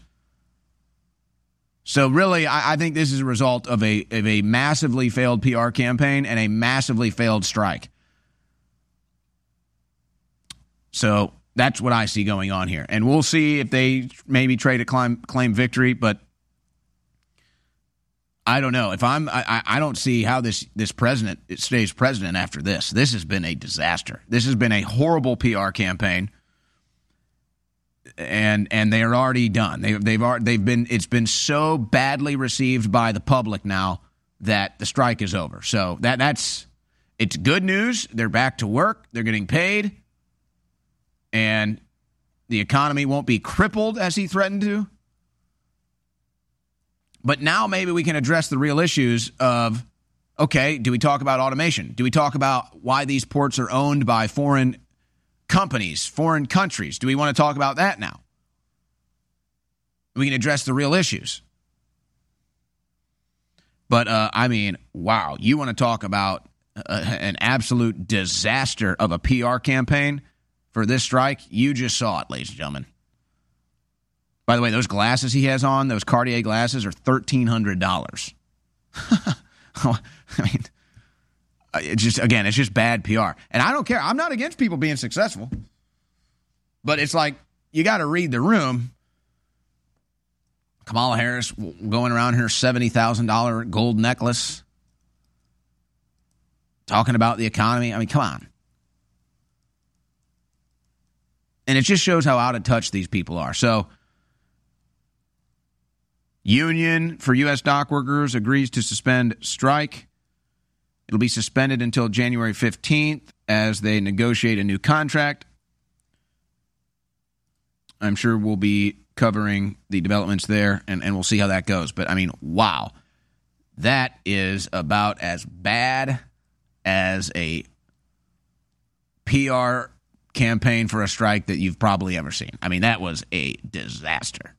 So really, I, I think this is a result of a, of a massively failed P R campaign and a massively failed strike. So that's what I see going on here. And we'll see if they maybe try to claim, claim victory, but I don't know. If I'm, I, I don't see how this, this president stays president after this. This has been a disaster. This has been a horrible P R campaign, and and they are already done. They, they've they've been. It's been so badly received by the public now that the strike is over. So that that's it's good news. They're back to work. They're getting paid. And the economy won't be crippled as he threatened to. But now maybe we can address the real issues of, okay, do we talk about automation? Do we talk about why these ports are owned by foreign companies, foreign countries? Do we want to talk about that now? We can address the real issues. But, uh, I mean, wow, you want to talk about uh, an absolute disaster of a P R campaign for this strike? You just saw it, ladies and gentlemen. By the way, those glasses he has on, those Cartier glasses, are thirteen hundred dollars. I mean, it's just, again, it's just bad P R. And I don't care. I'm not against people being successful. But it's like, you got to read the room. Kamala Harris going around her seventy thousand dollars gold necklace, talking about the economy. I mean, come on. And it just shows how out of touch these people are. So, union for U S dock workers agrees to suspend strike. It'll be suspended until January fifteenth as they negotiate a new contract. I'm sure we'll be covering the developments there, and, and we'll see how that goes. But, I mean, wow. That is about as bad as a P R campaign for a strike that you've probably ever seen. I mean, that was a disaster.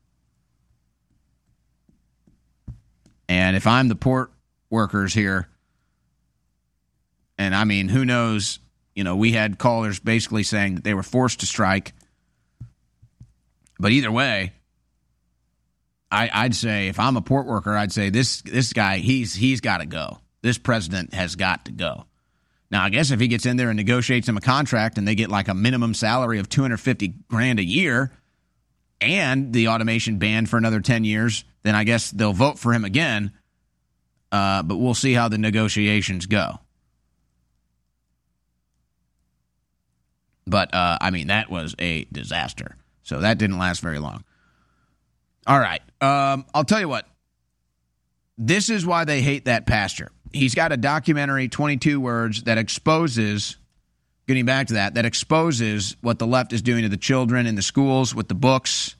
And if I'm the port workers here, and I mean, who knows, you know, we had callers basically saying that they were forced to strike. But either way, I, I'd say if I'm a port worker, I'd say this this guy, he's he's got to go. This president has got to go. Now, I guess if he gets in there and negotiates them a contract and they get like a minimum salary of two hundred fifty grand a year and the automation banned for another ten years, then I guess they'll vote for him again. Uh, but we'll see how the negotiations go. But, uh, I mean, that was a disaster. So that didn't last very long. All right. Um, I'll tell you what. This is why they hate that pastor. He's got a documentary, twenty-two words, that exposes, getting back to that, that exposes what the left is doing to the children in the schools with the books.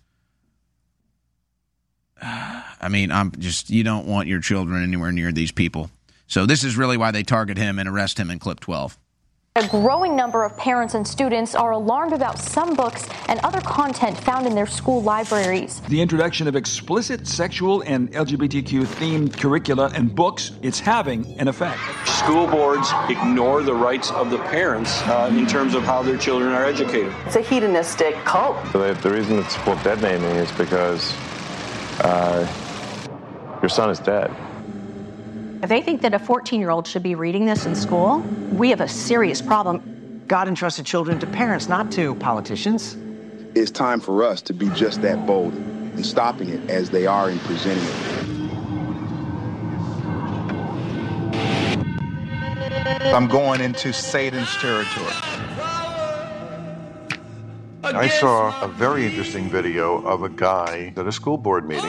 I mean, I'm just, you don't want your children anywhere near these people. So this is really why they target him and arrest him in clip twelve. A growing number of parents and students are alarmed about some books and other content found in their school libraries. The introduction of explicit sexual and L G B T Q-themed curricula and books, it's having an effect. School boards ignore the rights of the parents uh, in terms of how their children are educated. It's a hedonistic cult. So the reason it's called dead naming is because uh, your son is dead. If they think that a fourteen-year-old should be reading this in school, we have a serious problem. God entrusted children to parents, not to politicians. It's time for us to be just that bold in stopping it as they are in presenting it. I'm going into Satan's territory. I saw a very interesting video of a guy at a school board meeting.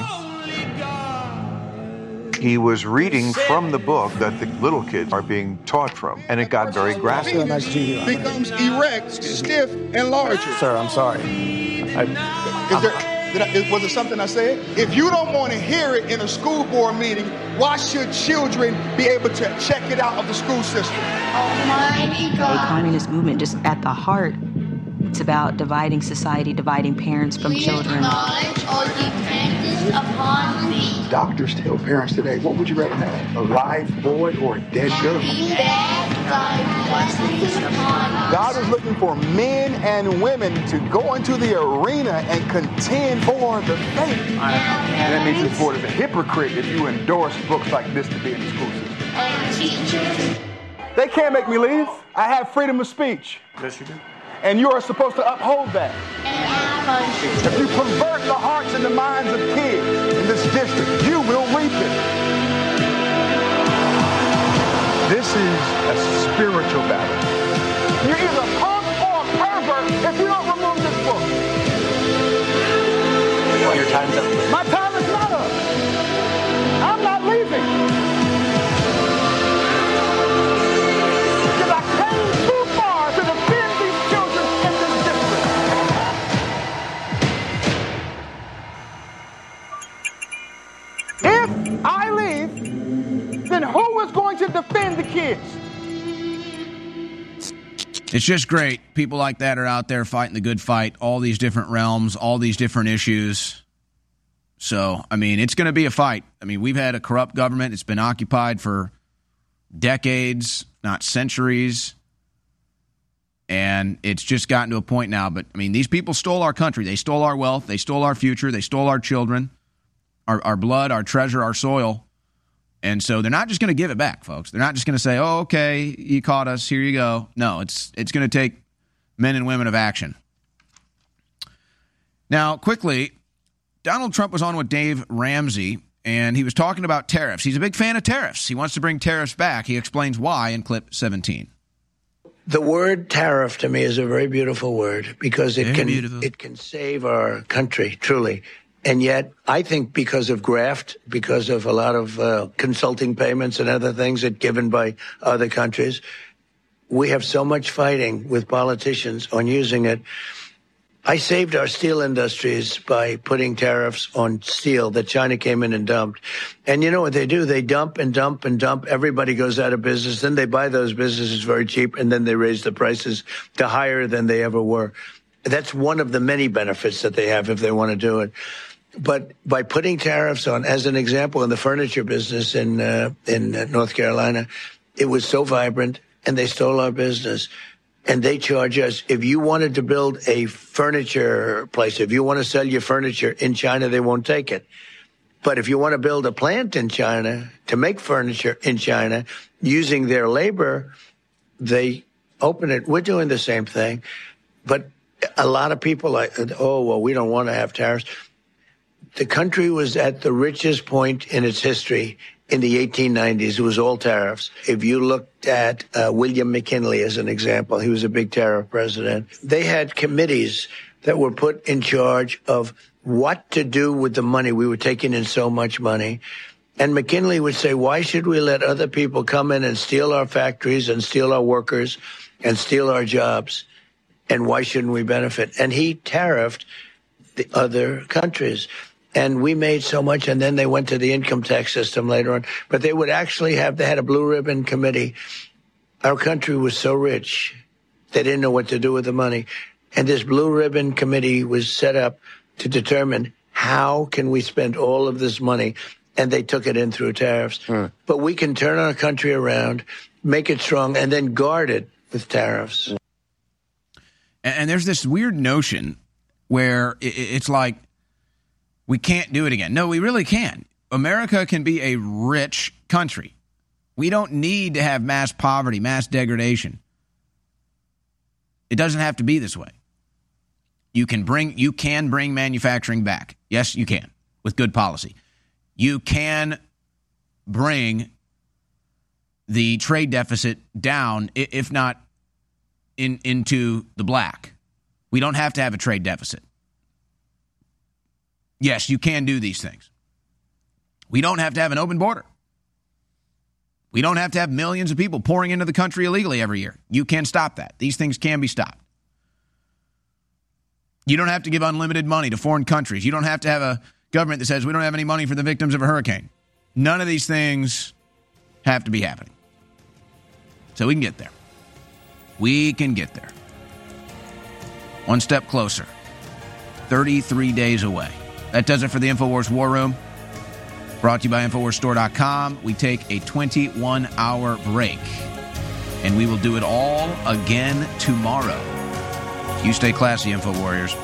He was reading from the book that the little kids are being taught from, and it got very graphic. Becomes erect, stiff, and larger. Sir, I'm sorry. I, Is there, did I, was it something I said? If you don't want to hear it in a school board meeting, why should children be able to check it out of the school system? The communist movement, just at the heart, it's about dividing society, dividing parents from children. Doctors tell parents today, what would you rather have, a live boy or a dead girl? God is looking for men and women to go into the arena and contend for the faith. And that means you're sort of a hypocrite if you endorse books like this to be in the school system. They can't make me leave. I have freedom of speech. Yes, you do. And you are supposed to uphold that. If you pervert the hearts and the minds of kids in this district, you will reap it. This is a spiritual battle. You're either punk or a pervert if you don't remove this book. well, your time's up. My time is not up. I'm not leaving. Because I came too far to defend these children in this district. If I leave, then who is going to defend the kids? It's just great. People like that are out there fighting the good fight, all these different realms, all these different issues. So, I mean, it's going to be a fight. I mean, we've had a corrupt government. It's been occupied for decades, not centuries. And it's just gotten to a point now. But, I mean, these people stole our country. They stole our wealth. They stole our future. They stole our children, our, our blood, our treasure, our soil. And so they're not just going to give it back, folks. They're not just going to say, oh, okay, you caught us, here you go. No, it's it's going to take men and women of action. Now, quickly, Donald Trump was on with Dave Ramsey, and he was talking about tariffs. He's a big fan of tariffs. He wants to bring tariffs back. He explains why in clip seventeen. The word tariff to me is a very beautiful word because it Very can beautiful. it can save our country, truly. And yet, I think because of graft, because of a lot of uh, consulting payments and other things that given by other countries, we have so much fighting with politicians on using it. I saved our steel industries by putting tariffs on steel that China came in and dumped. And you know what they do? They dump and dump and dump. Everybody goes out of business. Then they buy those businesses very cheap, and then they raise the prices to higher than they ever were. That's one of the many benefits that they have if they want to do it. But by putting tariffs on, as an example, in the furniture business in uh, in North Carolina, it was so vibrant, and they stole our business. And they charge us, if you wanted to build a furniture place, if you want to sell your furniture in China, they won't take it. But if you want to build a plant in China to make furniture in China using their labor, they open it. We're doing the same thing. But a lot of people like, oh, well, we don't want to have tariffs. The country was at the richest point in its history in the eighteen nineties. It was all tariffs. If you looked at uh, William McKinley as an example, he was a big tariff president. They had committees that were put in charge of what to do with the money. We were taking in so much money. And McKinley would say, why should we let other people come in and steal our factories and steal our workers and steal our jobs? And why shouldn't we benefit? And he tariffed the other countries. And we made so much, and then they went to the income tax system later on. But they would actually have, they had a blue ribbon committee. Our country was so rich, they didn't know what to do with the money. And this blue ribbon committee was set up to determine how can we spend all of this money. And they took it in through tariffs. Hmm. But we can turn our country around, make it strong, and then guard it with tariffs. And there's this weird notion where it's like, we can't do it again. No, we really can. America can be a rich country. We don't need to have mass poverty, mass degradation. It doesn't have to be this way. You can bring you can bring manufacturing back. Yes, you can, with good policy. You can bring the trade deficit down, if not in into the black. We don't have to have a trade deficit. Yes, you can do these things. We don't have to have an open border. We don't have to have millions of people pouring into the country illegally every year. You can stop that. These things can be stopped. You don't have to give unlimited money to foreign countries. You don't have to have a government that says we don't have any money for the victims of a hurricane. None of these things have to be happening. So we can get there. We can get there. One step closer. thirty-three days away. That does it for the InfoWars War Room. Brought to you by InfoWars Store dot com. We take a twenty-one hour break. And we will do it all again tomorrow. You stay classy, Info Warriors.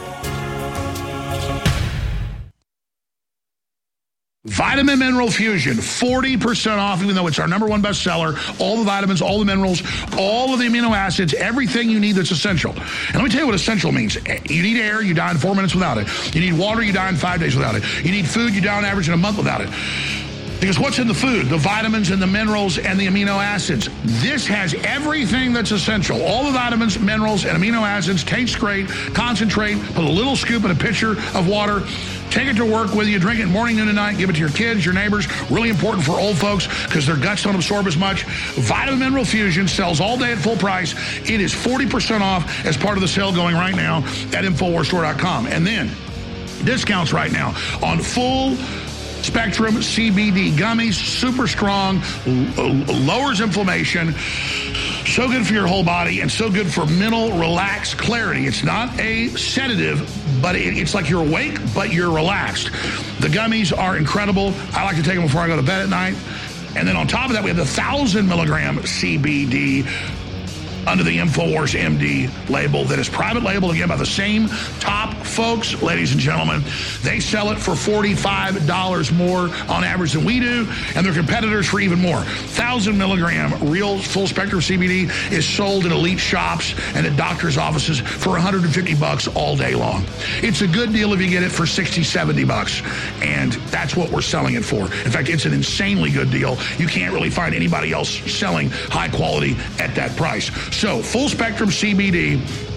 Vitamin Mineral Fusion, forty percent off, even though it's our number one bestseller. All the vitamins, all the minerals, all of the amino acids, everything you need that's essential. And let me tell you what essential means. You need air, you die in four minutes without it. You need water, you die in five days without it. You need food, you die on average in a month without it. Because what's in the food? The vitamins and the minerals and the amino acids. This has everything that's essential. All the vitamins, minerals, and amino acids. Tastes great. Concentrate. Put a little scoop in a pitcher of water. Take it to work with you. Drink it morning, noon, and night. Give it to your kids, your neighbors. Really important for old folks because their guts don't absorb as much. Vitamin Mineral Fusion sells all day at full price. It is forty percent off as part of the sale going right now at InfoWars Store dot com. And then discounts right now on full spectrum C B D gummies, super strong, l- lowers inflammation, so good for your whole body, and so good for mental relaxed clarity. It's not a sedative, but it, it's like you're awake, but you're relaxed. The gummies are incredible. I like to take them before I go to bed at night. And then on top of that, we have the one thousand milligram C B D under the InfoWars M D label that is private label, again, by the same top folks, ladies and gentlemen. They sell it for forty-five dollars more on average than we do, and their competitors for even more. one thousand milligram real full spectrum C B D is sold in elite shops and at doctors' offices for one hundred fifty bucks all day long. It's a good deal if you get it for sixty, seventy bucks, and that's what we're selling it for. In fact, it's an insanely good deal. You can't really find anybody else selling high quality at that price. So, full spectrum C B D,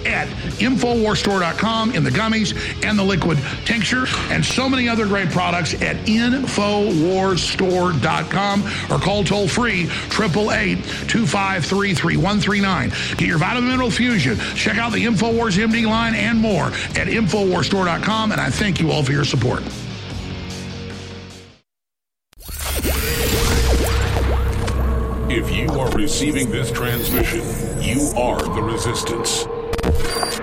at infowars store dot com in the gummies and the liquid tincture, and so many other great products at infowars store dot com, or call toll free eight eight eight, two five three, three one three nine. Get your vitamin mineral fusion. Check out the InfoWars M D line and more at infowars store dot com, and I thank you all for your support. If you are receiving this transmission, you are the resistance.